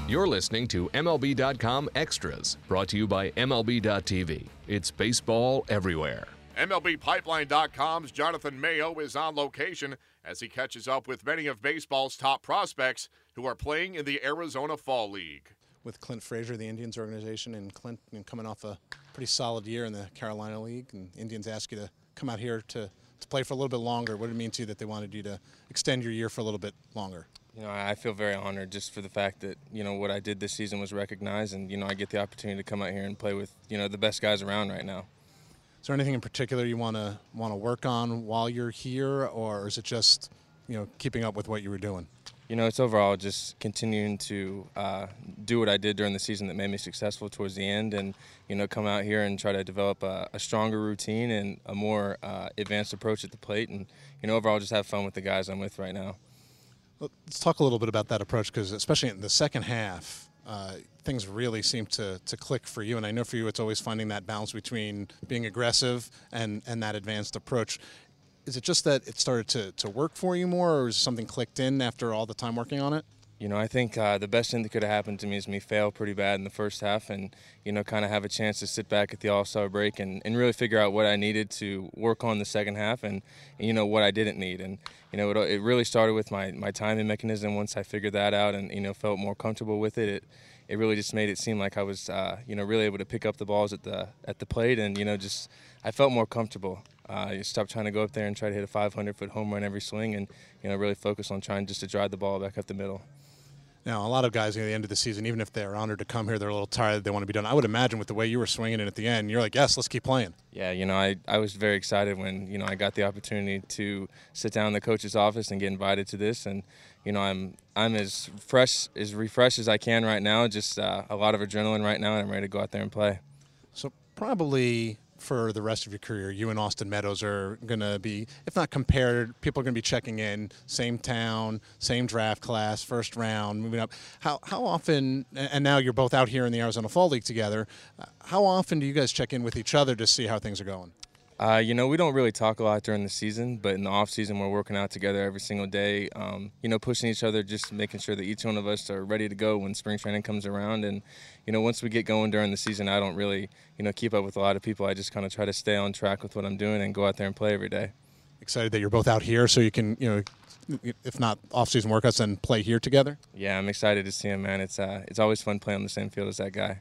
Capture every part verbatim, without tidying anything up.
You're listening to M L B dot com Extras, brought to you by M L B dot T V. It's baseball everywhere. M L B Pipeline dot com's Jonathan Mayo is on location as he catches up with many of baseball's top prospects who are playing in the Arizona Fall League. With Clint Frazier, the Indians organization, and Clint you know, coming off a pretty solid year in the Carolina League, and Indians ask you to come out here to, to play for a little bit longer. What did it mean to you that they wanted you to extend your year for a little bit longer? You know, I feel very honored just for the fact that, you know, what I did this season was recognized, and, you know, I get the opportunity to come out here and play with, you know, the best guys around right now. Is there anything in particular you want to want to work on while you're here, or is it just, you know, keeping up with what you were doing? You know, it's overall just continuing to uh, do what I did during the season that made me successful towards the end, and, you know, come out here and try to develop a, a stronger routine and a more uh, advanced approach at the plate, and, you know, overall just have fun with the guys I'm with right now. Let's talk a little bit about that approach, because especially in the second half, uh, things really seem to, to click for you. And I know for you it's always finding that balance between being aggressive and, and that advanced approach. Is it just that it started to, to work for you more, or is something clicked in after all the time working on it? You know, I think uh, the best thing that could have happened to me is me fail pretty bad in the first half and, you know, kind of have a chance to sit back at the All-Star break and, and really figure out what I needed to work on the second half and, and you know, what I didn't need. And, you know, it, it really started with my, my timing mechanism. Once I figured that out and, you know, felt more comfortable with it, it, it really just made it seem like I was, uh, you know, really able to pick up the balls at the at the plate and, you know, just I felt more comfortable. Uh, you stop trying to go up there and try to hit a five hundred foot home run every swing and, you know, really focus on trying just to drive the ball back up the middle. Now, a lot of guys at the end of the season, even if they're honored to come here, they're a little tired, they want to be done. I would imagine with the way you were swinging it at the end, you're like, yes, let's keep playing. Yeah, you know, I, I was very excited when, you know, I got the opportunity to sit down in the coach's office and get invited to this. And, you know, I'm I'm as fresh, as refreshed as I can right now, just uh, a lot of adrenaline right now, and I'm ready to go out there and play. So probably for the rest of your career, you and Austin Meadows are going to be, if not compared, people are going to be checking in, same town, same draft class, first round, moving up. How how often, and now you're both out here in the Arizona Fall League together, how often do you guys check in with each other to see how things are going? Uh, you know, we don't really talk a lot during the season, but in the off season, we're working out together every single day. Um, you know, pushing each other, just making sure that each one of us are ready to go when spring training comes around. And you know, once we get going during the season, I don't really, you know, keep up with a lot of people. I just kind of try to stay on track with what I'm doing and go out there and play every day. Excited that you're both out here, so you can, you know, if not off-season workouts, then play here together. Yeah, I'm excited to see him, man. It's uh, it's always fun playing on the same field as that guy.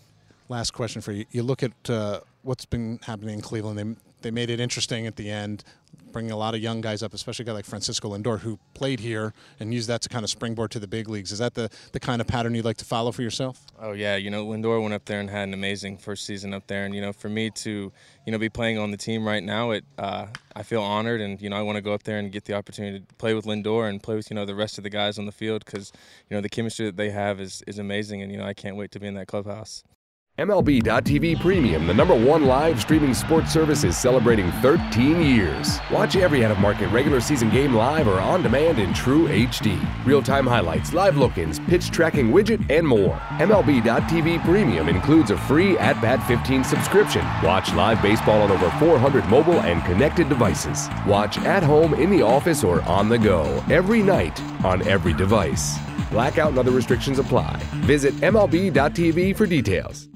Last question for you. You look at uh, what's been happening in Cleveland. They they made it interesting at the end, bringing a lot of young guys up, especially a guy like Francisco Lindor, who played here and used that to kind of springboard to the big leagues. Is that the, the kind of pattern you'd like to follow for yourself? Oh, yeah. You know, Lindor went up there and had an amazing first season up there. And, you know, for me to, you know, be playing on the team right now, it uh, I feel honored. And, you know, I want to go up there and get the opportunity to play with Lindor and play with, you know, the rest of the guys on the field because, you know, the chemistry that they have is, is amazing. And, you know, I can't wait to be in that clubhouse. M L B dot T V Premium, the number one live streaming sports service, is celebrating thirteen years. Watch every out-of-market regular season game live or on demand in true H D. Real-time highlights, live look-ins, pitch tracking widget, and more. M L B dot T V Premium includes a free At Bat fifteen subscription. Watch live baseball on over four hundred mobile and connected devices. Watch at home, in the office, or on the go every night on every device. Blackout and other restrictions apply. Visit M L B dot T V for details.